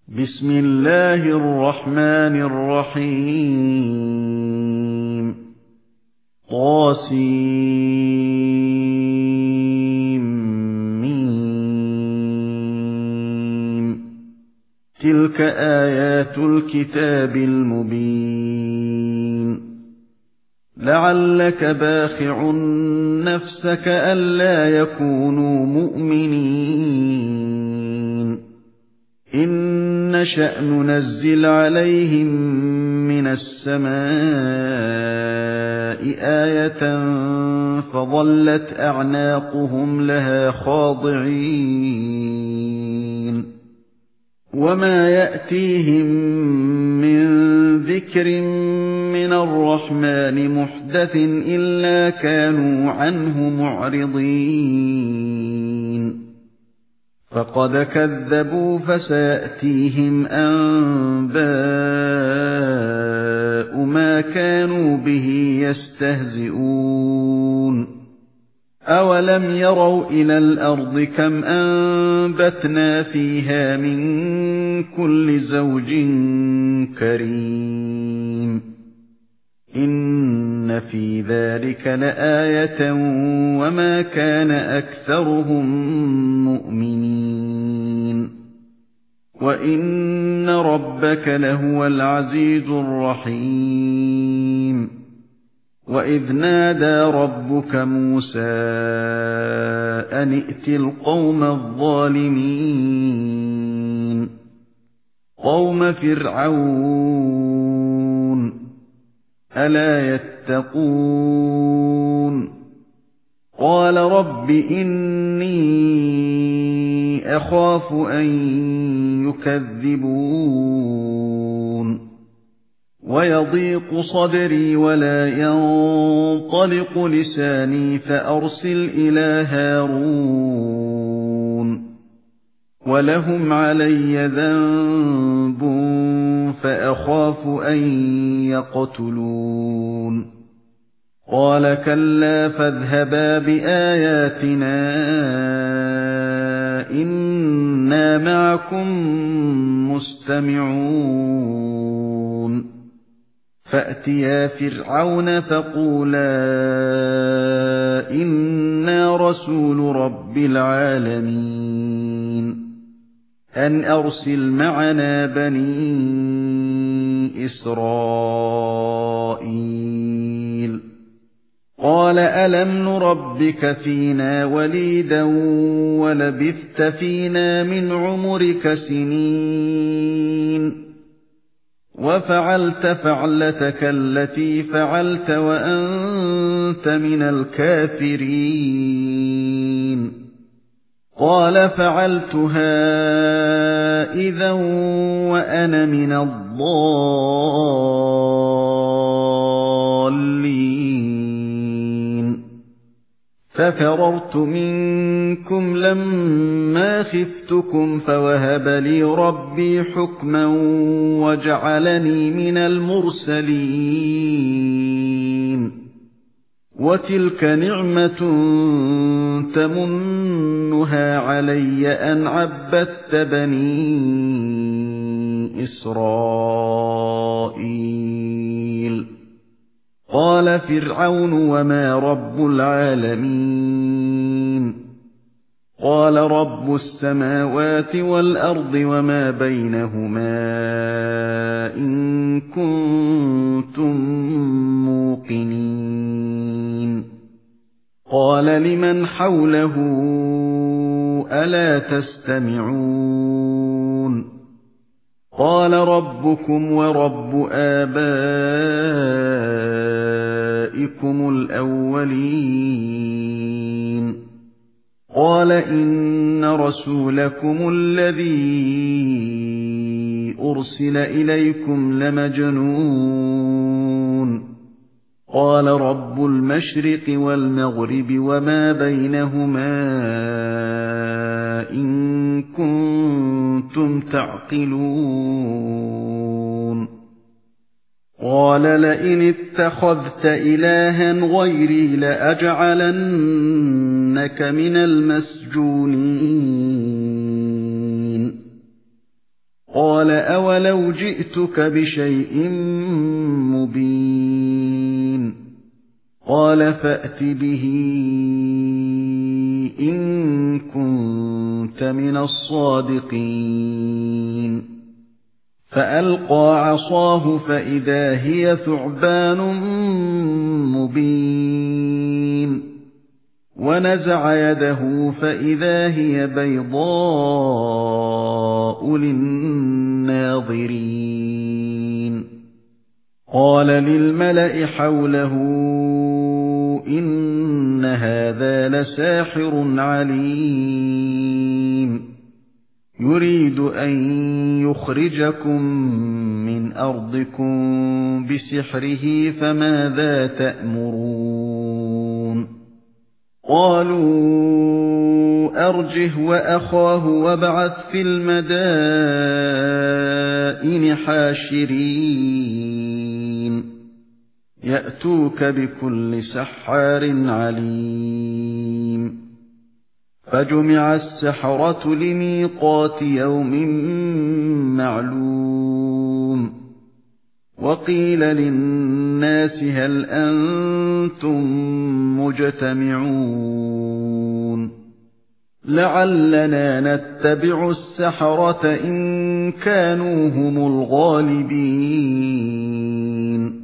بسم الله الرحمن الرحيم طاسيم تلك آيات الكتاب المبين لعلك باخع نفسك ألا يكونوا مؤمنين إن نشأ ننزل عليهم من السماء آية فظلت أعناقهم لها خاضعين وما يأتيهم من ذكر من الرحمن محدث إلا كانوا عنه معرضين فقد كذبوا فسيأتيهم أنباء ما كانوا به يستهزئون أولم يروا إلى الأرض كم أنبتنا فيها من كل زوج كريم إن في ذلك لآية وما كان أكثرهم مؤمنين وإن ربك لهو العزيز الرحيم وإذ نادى ربك موسى أن ائت القوم الظالمين قوم فرعون ألا يتقون قال رب إني أخاف أن يكذبون ويضيق صدري ولا ينطلق لساني فأرسل إلى هارون ولهم علي ذنب فأخاف أن يقتلون قال كلا فاذهبا بآياتنا إنا معكم مستمعون فأتيا فرعون فقولا إنا رسول رب العالمين أن أرسل معنا بني إسرائيل قال ألم نربك فينا وليدا ولبثت فينا من عمرك سنين وفعلت فعلتك التي فعلت وأنت من الكافرين قال فعلتها إذا وأنا من الضالين ففررت منكم لما خفتكم فوهب لي ربي حكما وجعلني من المرسلين وتلك نعمة تمنها علي أن عبدت بني إسرائيل قال فرعون وما رب العالمين قال رب السماوات والأرض وما بينهما إن كنتم موقنين قال لمن حوله ألا تستمعون قال ربكم ورب آبائكم الأولين قال إن رسولكم الذي أرسل إليكم لمجنون قال رب المشرق والمغرب وما بينهما إن كنتم تعقلون قال لئن اتخذت إلها غيري لأجعلنك من المسجونين قال أولو جئتك بشيء مبين قال فأت به إن كنت من الصادقين فألقى عصاه فإذا هي ثعبان مبين ونزع يده فإذا هي بيضاء للناظرين قال للملأ حوله إن هذا لساحر عليم يريد أن يخرجكم من أرضكم بسحره فماذا تأمرون قالوا أرجه وأخاه وابعث في المدائن حاشرين يأتوك بكل سحار عليم فجمع السحرة لميقات يوم معلوم وقيل للناس هل أنتم مجتمعون لعلنا نتبع السحرة إن كانوا هم الغالبين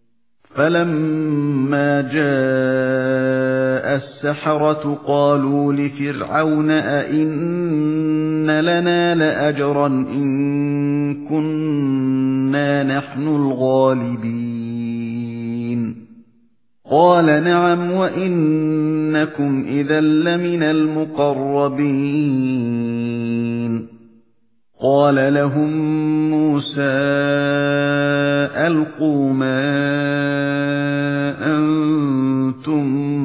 فلما جاء السحرة قالوا لفرعون أئن لنا لأجرا إن كنا نحن الغالبين قال نعم وإنكم إذا لمن المقربين قال لهم موسى ألقوا ما أنتم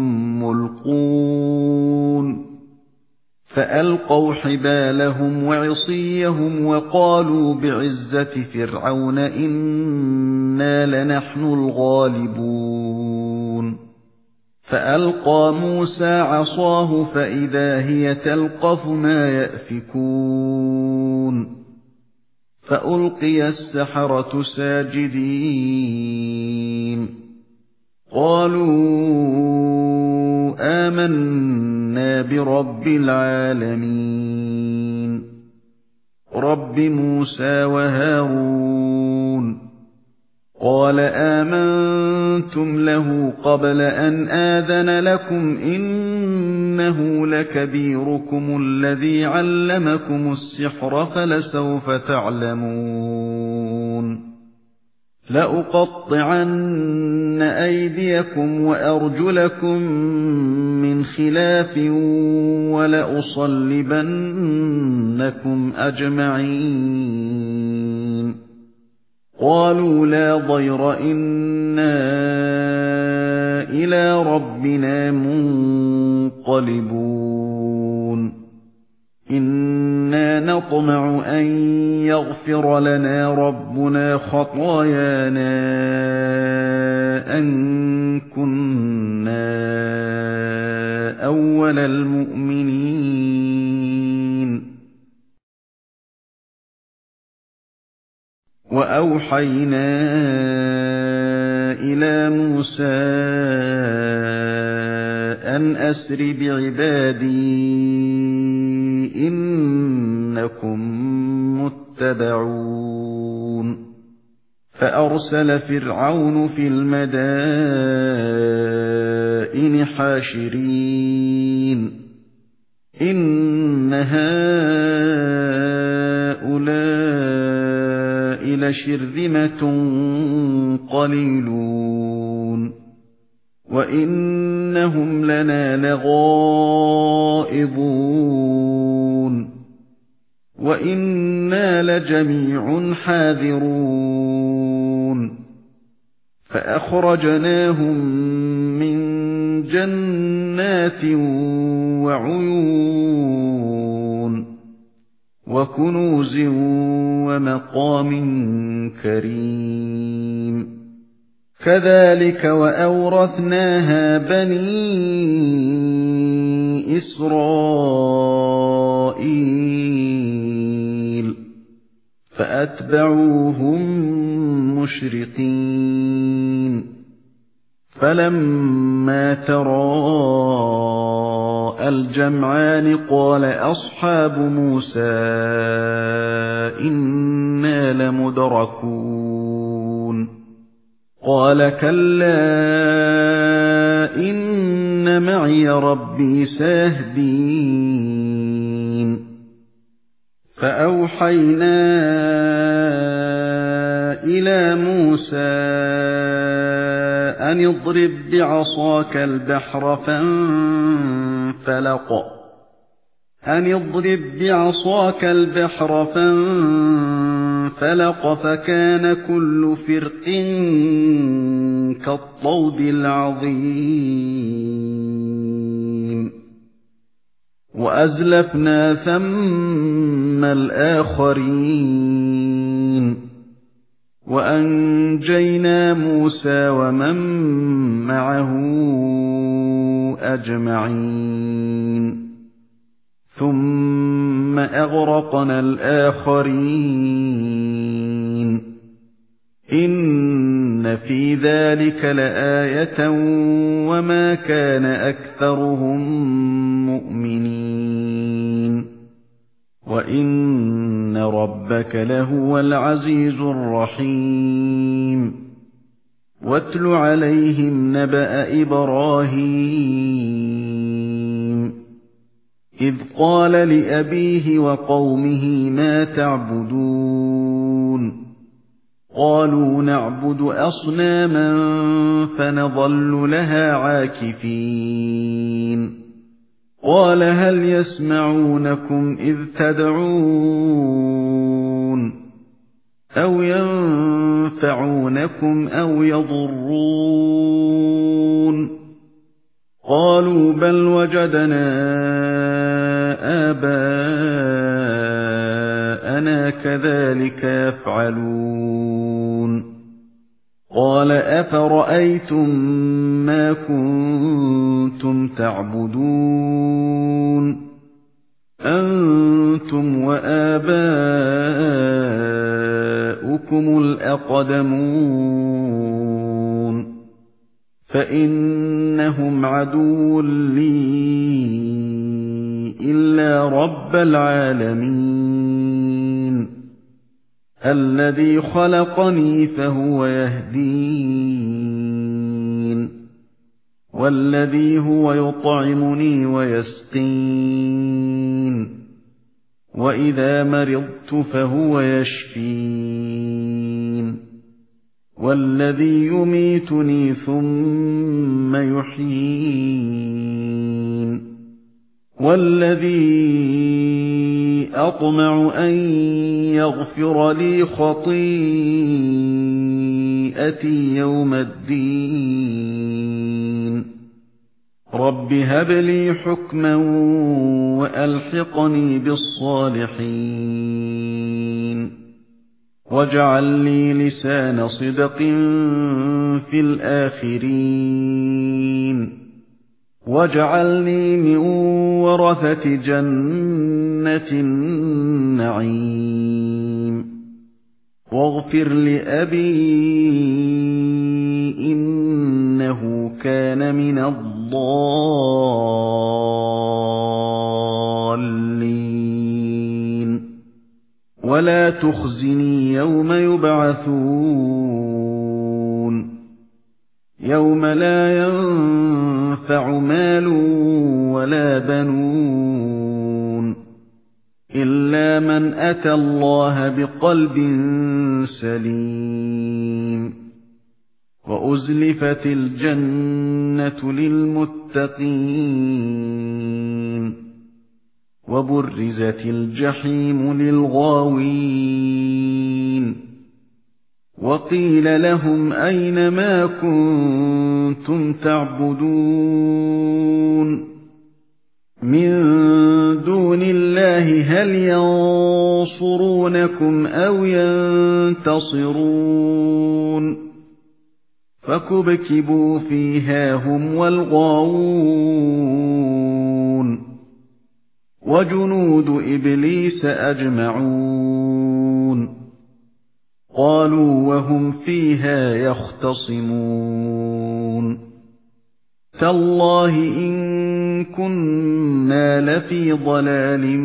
ملقون فألقوا حبالهم وعصيهم وقالوا بعزة فرعون إنا لنحن الغالبون فألقى موسى عصاه فإذا هي تلقف ما يأفكون فألقي السحرة ساجدين قالوا آمنا برب العالمين رب موسى وهارون قال آمنتم له قبل أن آذن لكم إنه لكبيركم الذي علمكم السحر فلسوف تعلمون لأقطعن أيديكم وأرجلكم من خلاف ولأصلبنكم أجمعين قالوا لا ضير إنا إلى ربنا منقلبون إنا نطمع أن يغفر لنا ربنا خطايانا أن كنا أول المؤمنين وأوحينا إلى موسى أن أسر بعبادي إنكم متبعون فأرسل فرعون في المدائن حاشرين إن هؤلاء لشرذمة قليلون وإنهم لنا لغائظون وإنا لجميع حاذرون فأخرجناهم من جنات وعيون وكنوز ومقام كريم كذلك وأورثناها بني إسرائيل فأتبعوهم مشرقين فلما تراءى الجمعان قال أصحاب موسى إنا لمدركون قال كلا إن معي ربي سيهدين فأوحينا إلى موسى أن اضرب بعصاك البحر فانفلق فكان كل فرق كالطود العظيم وأزلفنا ثم الآخرين وأنجينا موسى ومن معه أجمعين ثم أغرقنا الآخرين إن في ذلك لآية وما كان أكثرهم مؤمنين وإن ربك لهو العزيز الرحيم واتل عليهم نبأ إبراهيم إذ قال لأبيه وقومه ما تعبدون قالوا نعبد أصناما فنظل لها عاكفين قال هل يسمعونكم إذ تدعون أو ينفعونكم أو يضرون قالوا بل وجدنا آباءنا كذلك يفعلون قال أفرأيتم ما كنتم تعبدون أنتم وآباؤكم الأقدمون فإنهم عدو لي إلا رب العالمين الذي خلقني فهو يهدين والذي هو يطعمني ويسقين وإذا مرضت فهو يشفين والذي يميتني ثم يحيين والذي أطمع أن يغفر لي خطيئتي يوم الدين رب هب لي حكما وألحقني بالصالحين واجعل لي لسان صدق في الآخرين واجعلني من ورثة جنة النعيم واغفر لأبي إنه كان من الضالين ولا تخزني يوم يبعثون يوم لا ينفع مال ولا بنون إلا من أتى الله بقلب سليم وأزلفت الجنة للمتقين وبرزت الجحيم للغاوين وقيل لهم أين ما كنتم تعبدون من دون الله هل ينصرونكم أو ينتصرون فكبكبوا فيها هم والغاوون وجنود إبليس أجمعون قالوا وهم فيها يختصمون تالله إن كنا لفي ضلال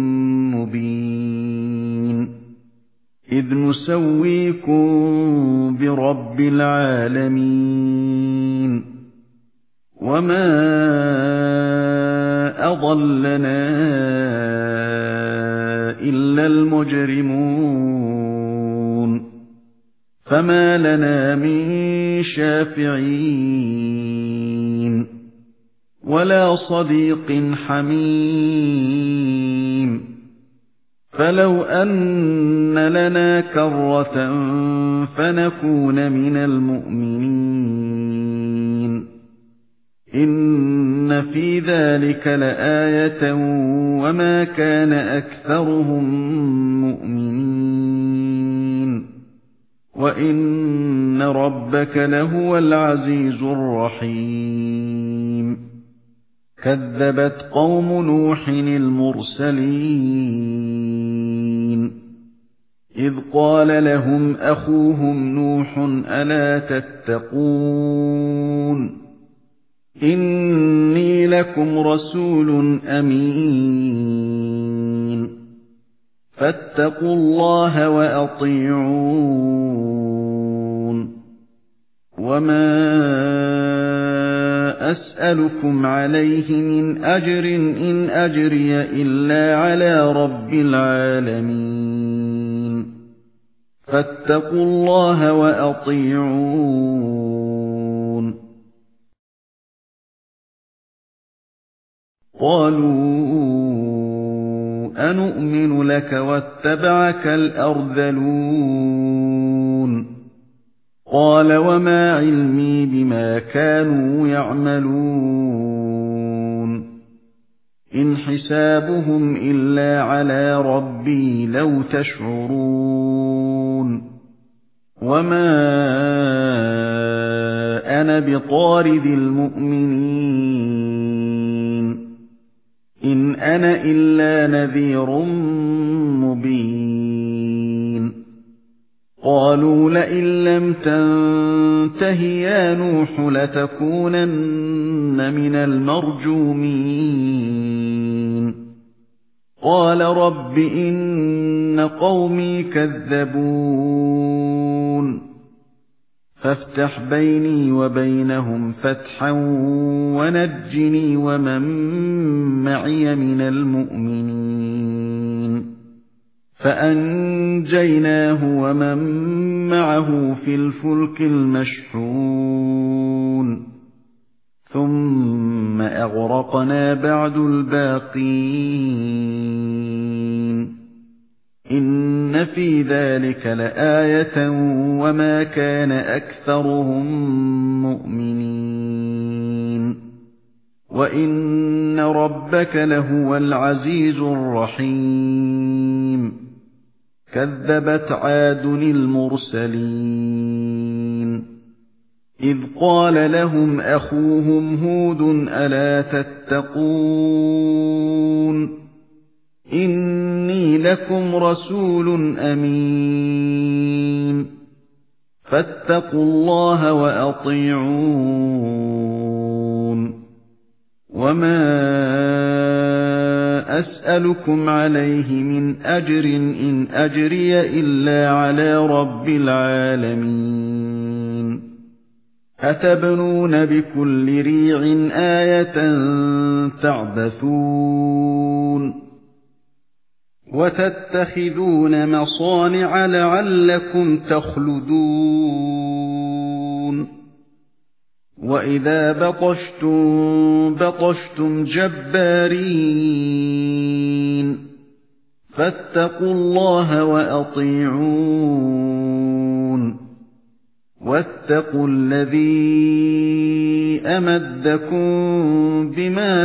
مبين إذ نسويكم برب العالمين وما أضلنا إلا المجرمون فما لنا من شافعين ولا صديق حميم فلو أن لنا كرة فنكون من المؤمنين إن في ذلك لآية وما كان أكثرهم مؤمنين وإن ربك لهو العزيز الرحيم كذبت قوم نوح المرسلين إذ قال لهم أخوهم نوح ألا تتقون إني لكم رسول أمين فاتقوا الله وأطيعون وما أسألكم عليه من أجر إن أجري إلا على رب العالمين فاتقوا الله وأطيعون قالوا أنؤمن لك واتبعك الأرذلون قال وما علمي بما كانوا يعملون إن حسابهم إلا على ربي لو تشعرون وما أنا بطارد المؤمنين إن أنا إلا نذير مبين قالوا لئن لم تنته يا نوح لتكونن من المرجومين قال رب إن قومي كذبون فافتح بيني وبينهم فتحا ونجني ومن معي من المؤمنين فأنجيناه ومن معه في الفلك المشحون ثم أغرقنا بعد الباقين إن في ذلك لآية وما كان أكثرهم مؤمنين وإن ربك لهو العزيز الرحيم كذبت عاد المرسلين إذ قال لهم أخوهم هود ألا تتقون إني لكم رسول أمين فاتقوا الله وأطيعون وما أسألكم عليه من أجر إن أجري إلا على رب العالمين أتبنون بكل ريع آية تعبثون وتتخذون مصانع لعلكم تخلدون وإذا بطشتم جبارين فاتقوا الله وأطيعون واتقوا الذي أمدكم بما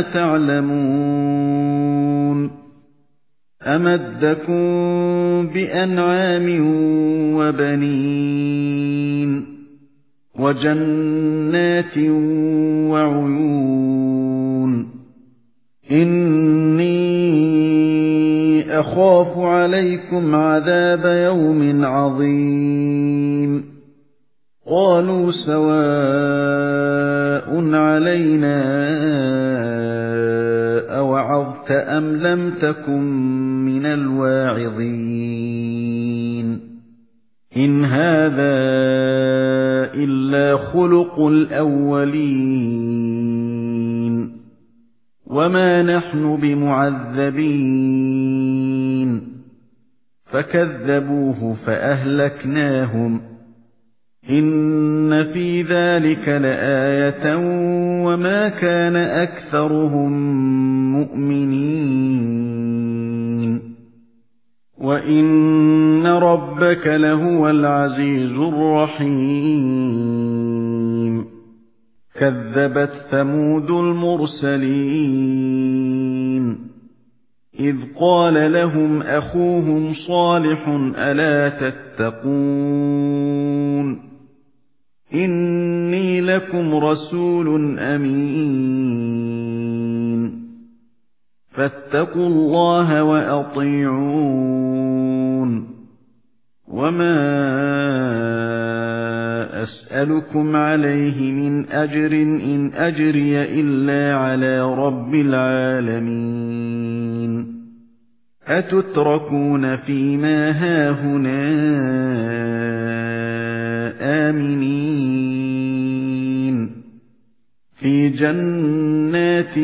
تعلمون أمدكم بأنعام وبنين وجنات وعيون إني أَخَافُ عَلَيْكُمْ عَذَابَ يَوْمٍ عَظِيمٍ قَالُوا سَوَاءٌ عَلَيْنَا أَوَعَظْتَ أَمْ لَمْ تَكُن مِّنَ الْوَاعِظِينَ إِنْ هَٰذَا إِلَّا خُلُقُ الْأَوَّلِينَ وَمَا نَحْنُ بِمُعَذَّبِينَ فَكَذَّبُوهُ فَأَهْلَكْنَاهُمْ إِنَّ فِي ذَلِكَ لَآيَةً وَمَا كَانَ أَكْثَرُهُم مُّؤْمِنِينَ وَإِنَّ رَبَّكَ لَهُوَ الْعَزِيزُ الرَّحِيمُ كَذَّبَتْ ثَمُودُ الْمُرْسَلِينَ إِذْ قَالَ لَهُمْ أَخُوهُمْ صَالِحٌ أَلَا تَتَّقُونَ إِنِّي لَكُمْ رَسُولٌ أَمِينٌ فَاتَّقُوا اللَّهَ وَأَطِيعُونِ وَمَا أَسْأَلُكُمْ عَلَيْهِ مِنْ أَجْرٍ إِنْ أَجْرِيَ إِلَّا عَلَىٰ رَبِّ الْعَالَمِينَ أَتُتْرَكُونَ فِي مَا هَاهُنَا آمِنِينَ فِي جَنَّاتٍ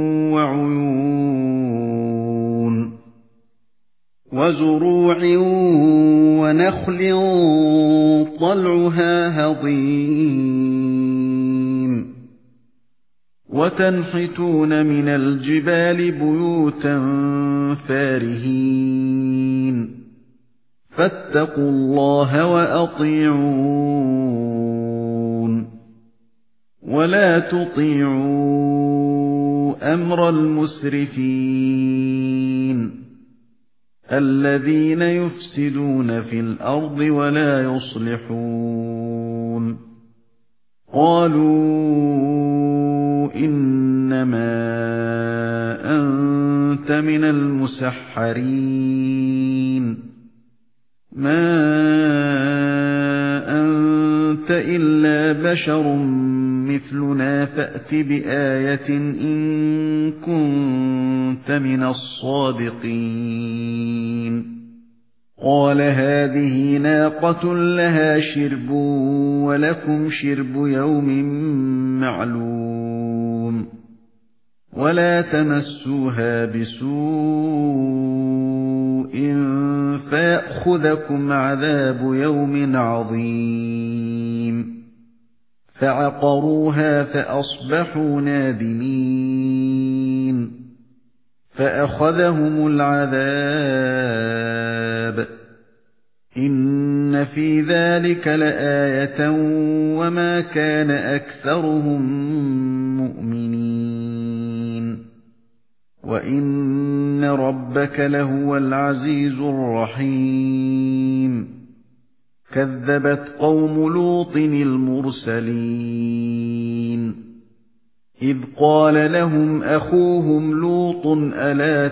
وَعُيُونٍ وَزُرُوعٍ وَنَخْلٍ طَلْعُهَا هَضِيمٌ وَتَنْحِتُونَ مِنَ الْجِبَالِ بُيُوتًا فَارِهِينَ فَاتَّقُوا اللَّهَ وَأَطِيعُونِ وَلَا تُطِيعُوا أَمْرَ الْمُسْرِفِينَ الَّذِينَ يُفْسِدُونَ فِي الْأَرْضِ وَلَا يُصْلِحُونَ قَالُوا إِنَّمَا أَنتَ مِنَ الْمُسَحَّرِينَ مَا أَنتَ إِلَّا بَشَرٌ مِثْلُنَا فَأْتِ بِآيَةٍ إِن كُنتَ مِنَ الصَّادِقِينَ قَالَ هَٰذِهِ نَاقَةٌ لَهَا شِرْبٌ وَلَكُمْ شِرْبُ يَوْمٍ مَّعْلُومٍ وَلَا تَمَسُّوهَا بِسُوءٍ فَيَأْخُذَكُمْ عَذَابُ يَوْمٍ عَظِيمٍ فَعَقَرُوهَا فَأَصْبَحُوا نَادِمِينَ فَأَخَذَهُمُ الْعَذَابُ إِنَّ فِي ذَلِكَ لَآيَةً وَمَا كَانَ أَكْثَرُهُم مُّؤْمِنِينَ وَإِنَّ رَبَّكَ لَهُوَ الْعَزِيزُ الرَّحِيمُ كَذَّبَتْ قَوْمُ لُوطٍ الْمُرْسَلِينَ إِذْ قَالَ لَهُمْ أَخُوهُمْ لُوطٌ أَلَا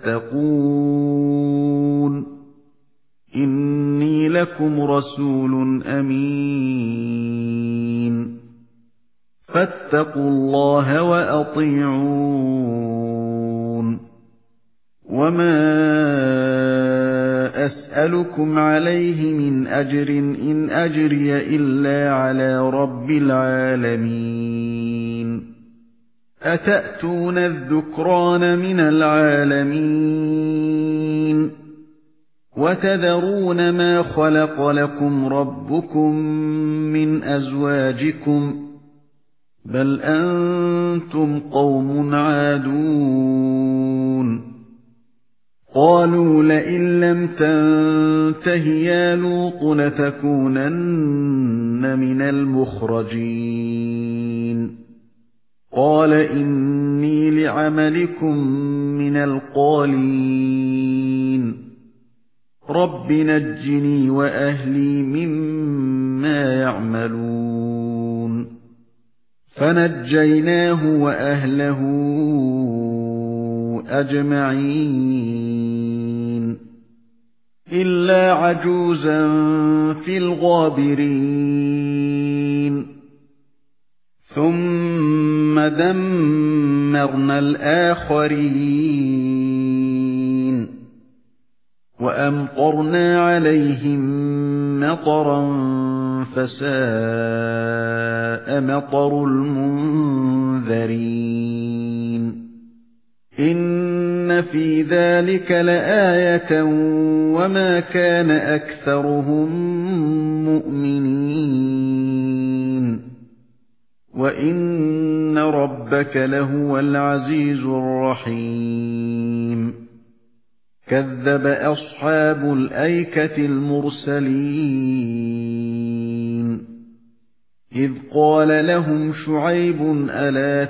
تَتَّقُونَ إِنِّي لَكُمْ رَسُولٌ أَمِينٌ فَاتَّقُوا اللَّهَ وَأَطِيعُونِ وَمَا أَسْأَلُكُمْ عَلَيْهِ مِنْ أَجْرٍ إِنْ أَجْرِيَ إِلَّا عَلَىٰ رَبِّ الْعَالَمِينَ أَتَأْتُونَ الذُّكْرَانَ مِنَ الْعَالَمِينَ وَتَذَرُونَ مَا خَلَقَ لَكُمْ رَبُّكُم مِّنْ أَزْوَاجِكُمْ بَلْ أَنتُمْ قَوْمٌ عَادُونَ قَالُوا لَئِن لَّمْ تَنتَهِ يَا لُوطُ لَتَكُونَنَّ مِنَ الْمُخْرَجِينَ قَالَ إِنِّي لِعَمَلِكُم مِّنَ الْقَالِينَ رَبِّ نَجِّنِي وَأَهْلِي مِمَّا يَعْمَلُونَ فَنَجَّيْنَاهُ وَأَهْلَهُ أَجْمَعِينَ إِلَّا عَجُوزًا فِي الْغَابِرِينَ ثُمَّ دَمَّرْنَا الْآخَرِينَ وَأَمْطَرْنَا عَلَيْهِم مَّطَرًا فَسَاءَ مَطَرُ الْمُنذَرِينَ إِنَّ فِي ذَلِكَ لَآيَةً وَمَا كَانَ أَكْثَرُهُم مُّؤْمِنِينَ وَإِنَّ رَبَّكَ لَهُوَ الْعَزِيزُ الرَّحِيمُ كَذَّبَ أَصْحَابُ الْأَيْكَةِ الْمُرْسَلِينَ إِذْ قَالَ لَهُمْ شُعَيْبٌ أَلَا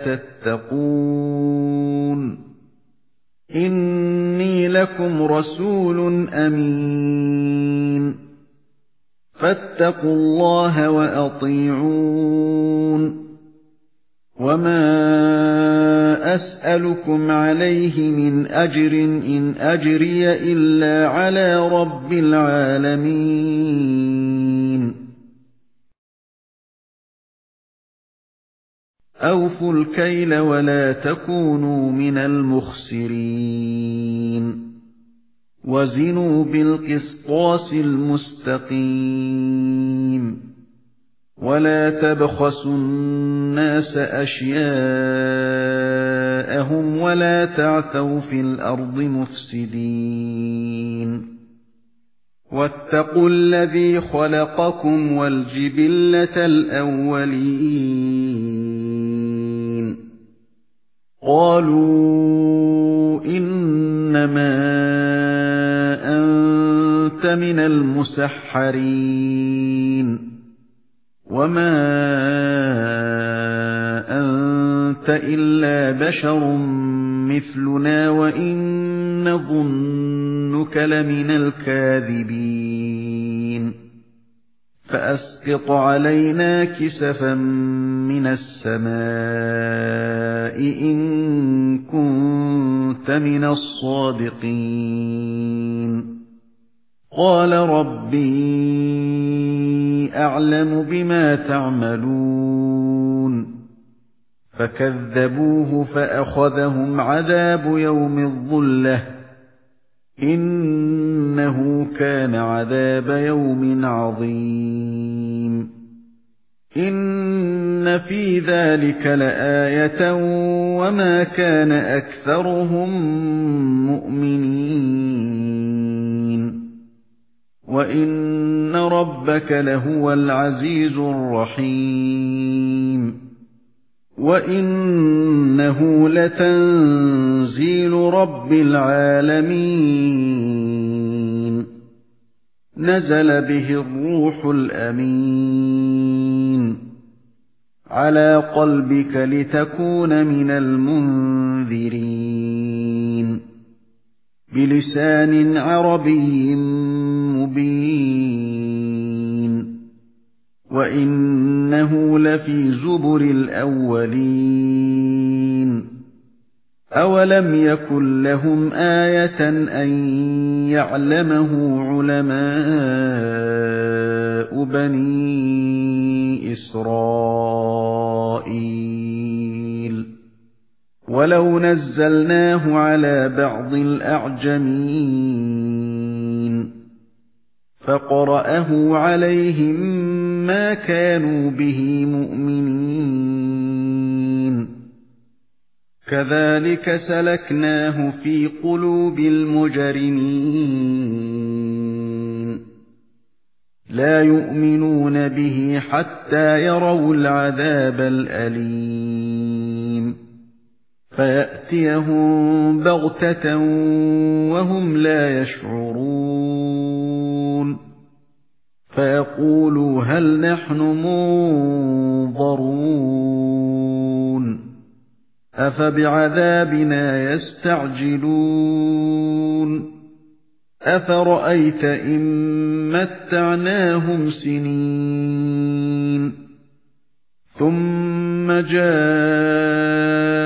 تَتَّقُونَ إِنِّي لَكُمْ رَسُولٌ أَمِينٌ فَاتَّقُوا اللَّهَ وَأَطِيعُونِ وَمَا أَسْأَلُكُمْ عَلَيْهِ مِنْ أَجْرٍ إِنْ أَجْرِيَ إِلَّا عَلَى رَبِّ الْعَالَمِينَ أَوْفُوا الْكَيْلَ وَلَا تَكُونُوا مِنَ الْمُخْسِرِينَ وَزِنُوا بِالْقِسْطَاسِ الْمُسْتَقِيمِ وَلَا تَبْخَسُوا النَّاسَ أَشْيَاءَهُمْ وَلَا تَعْثَوْا فِي الْأَرْضِ مُفْسِدِينَ وَاتَّقُوا الَّذِي خَلَقَكُمْ وَالْجِبِلَّةَ الْأَوَّلِينَ قَالُوا إِنَّمَا أَنتَ مِنَ الْمُسَحَّرِينَ وَمَا أَنتَ إِلَّا بَشَرٌ مِثْلُنَا وَإِن نَّظُنُّكَ لَمِنَ الْكَاذِبِينَ فَأَسْقِطْ عَلَيْنَا كِسَفًا مِّنَ السَّمَاءِ إِن كُنتَ مِنَ الصَّادِقِينَ قَالَ رَبِّي أَعْلَمُ بِمَا تَعْمَلُونَ فَكَذَّبُوهُ فَأَخَذَهُمْ عَذَابُ يَوْمِ الظُّلَّةِ إِنَّهُ كَانَ عَذَابَ يَوْمٍ عَظِيمٍ إِنَّ فِي ذَلِكَ لَآيَةً وَمَا كَانَ أَكْثَرُهُم مُّؤْمِنِينَ وَإِنَّ رَبَّكَ لَهُوَ الْعَزِيزُ الرَّحِيمُ وَإِنَّهُ لَتَنزِيلُ رَبِّ الْعَالَمِينَ نَزَلَ بِهِ الرُّوحُ الْأَمِينُ عَلَى قَلْبِكَ لِتَكُونَ مِنَ الْمُنذِرِينَ بِلِسَانٍ عَرَبِيٍّ مُبِينٍ وَإِنَّهُ لَفِي زُبُرِ الْأَوَّلِينَ أَوَلَمْ يَكُنْ لَهُمْ آيَةً أَن يَعْلَمَهُ عُلَمَاءُ بَنِي إِسْرَائِيلَ وَلَوْ نَزَّلْنَاهُ عَلَى بَعْضِ الْأَعْجَمِينَ فَقَرَأَهُ عَلَيْهِم مَّا كَانُوا بِهِ مُؤْمِنِينَ كَذَلِكَ سَلَكْنَاهُ فِي قُلُوبِ الْمُجْرِمِينَ لَا يُؤْمِنُونَ بِهِ حَتَّىٰ يَرَوُا الْعَذَابَ الْأَلِيمَ فَيَأْتِيَهُم بَغْتَةً وَهُمْ لَا يَشْعُرُونَ فَيَقُولُوا هَلْ نَحْنُ مُنظَرُونَ أَفَبِعَذَابِنَا يَسْتَعْجِلُونَ أَفَرَأَيْتَ إِن مَّتَّعْنَاهُمْ سِنِينَ ثُمَّ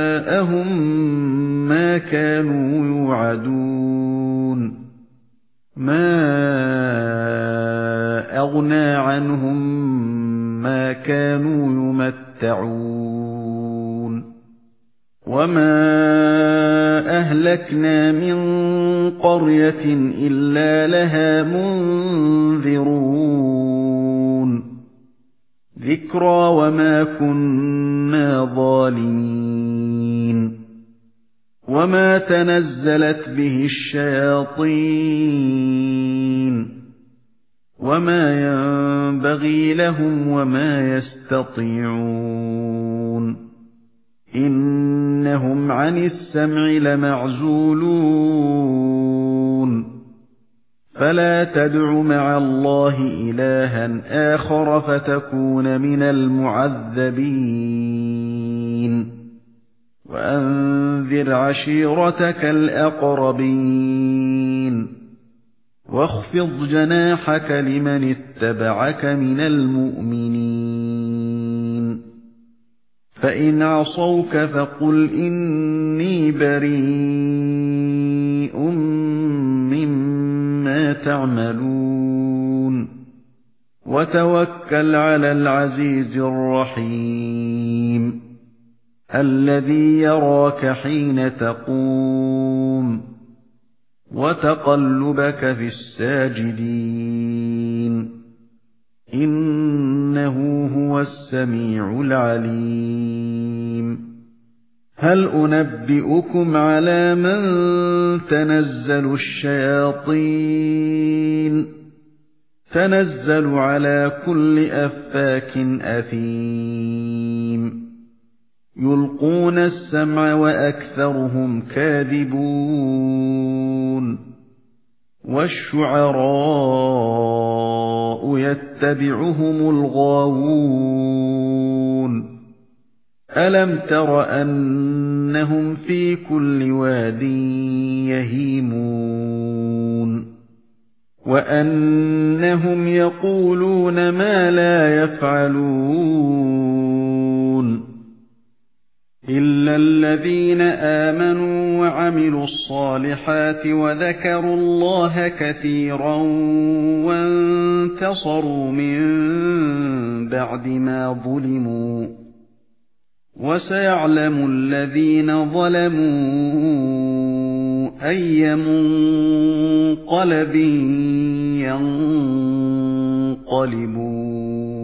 جَاءَهُم مَّا كَانُوا يُوعَدُونَ مَا أَغْنَىٰ عَنْهُم مَّا كَانُوا يُمَتَّعُونَ وَمَا أَهْلَكْنَا مِن قَرْيَةٍ إِلَّا لَهَا مُنذِرُونَ ذِكْرَىٰ وَمَا كُنَّا ظَالِمِينَ وَمَا تَنَزَّلَتْ بِهِ الشَّيَاطِينُ وَمَا يَنبَغِي لَهُمْ وَمَا يَسْتَطِيعُونَ إِنَّهُمْ عَنِ السَّمْعِ لَمَعْزُولُونَ فَلَا تَدْعُ مَعَ اللَّهِ إِلَٰهًا آخَرَ فَتَكُونَ مِنَ الْمُعَذَّبِينَ وَأَنذِرْ عَشِيرَتَكَ الْأَقْرَبِينَ وَاخْفِضْ جَنَاحَكَ لِمَنِ اتَّبَعَكَ مِنَ الْمُؤْمِنِينَ فَإِنْ عَصَوْكَ فَقُلْ إِنِّي بَرِيءٌ مِّمَّا تَعْمَلُونَ وَتَوَكَّلْ عَلَى الْعَزِيزِ الرَّحِيمِ الَّذِي يَرَاكَ حِينَ تَقُومُ وَتَقَلُّبَكَ فِي السَّاجِدِينَ إِنَّهُ هُوَ السَّمِيعُ الْعَلِيمُ هَلْ أُنَبِّئُكُمْ عَلَىٰ مَن تَنَزَّلُ الشَّيَاطِينُ تَنَزَّلُ عَلَىٰ كُلِّ أَفَّاكٍ أَثِيمٍ يُلْقُونَ السَّمْعَ وَأَكْثَرُهُمْ كَاذِبُونَ وَالشُّعَرَاءُ يَتَّبِعُهُمُ الْغَاوُونَ أَلَمْ تَرَ أَنَّهُمْ فِي كُلِّ وَادٍ يَهِيمُونَ وَأَنَّهُمْ يَقُولُونَ مَا لَا يَفْعَلُونَ إِلَّا الَّذِينَ آمَنُوا وَعَمِلُوا الصَّالِحَاتِ وَذَكَرُوا اللَّهَ كَثِيرًا وَانتَصَرُوا مِن بَعْدِ مَا ظُلِمُوا وَسَيَعْلَمُ الَّذِينَ ظَلَمُوا أَيَّ مُنقَلَبٍ يَنقَلِبُونَ